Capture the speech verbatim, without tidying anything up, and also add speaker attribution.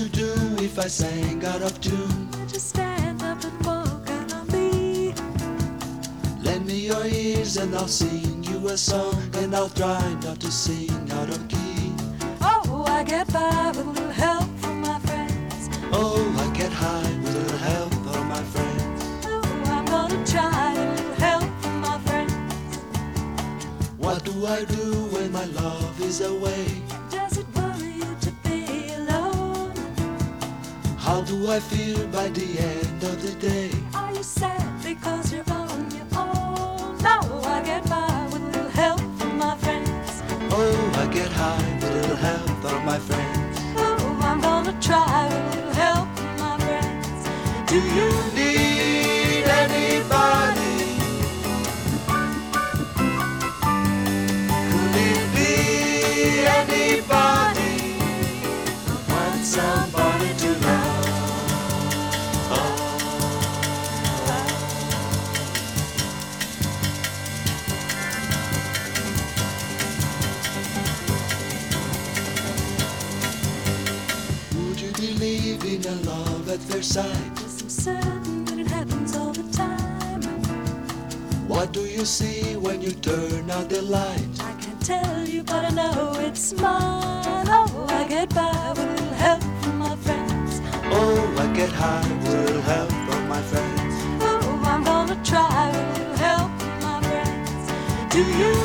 Speaker 1: you do if I sang out of tune?
Speaker 2: Just stand up and walk out on me.
Speaker 1: Lend me your ears and I'll sing you a song, and I'll try not to sing out of key.
Speaker 2: Oh, I get by with a little help from my friends.
Speaker 1: Oh, I get high with a little help from my friends.
Speaker 2: Oh, I'm gonna try with a little help from my friends.
Speaker 1: What do I do when my love is away?
Speaker 2: Does it worry you to be alone?
Speaker 1: How do I feel by the end of the day?
Speaker 2: Are you sad because you're on your own? No, I get by with a little help from my friends.
Speaker 1: Oh, I get high with a little help from my friends.
Speaker 2: Oh, I'm gonna try with a little help from my friends.
Speaker 1: Do you need anybody? Could it be anybody? I want somebody to love. Oh. Would you believe in a love at first sight?
Speaker 2: Yes, I'm certain that it happens all the time.
Speaker 1: What do you see when you turn out the light?
Speaker 2: I can't tell you, but I know it's mine. Oh, I get by with a little help from my friends.
Speaker 1: Oh, I get high with a little help from my friends.
Speaker 2: Oh, I'm gonna try with a little help from my friends. Do you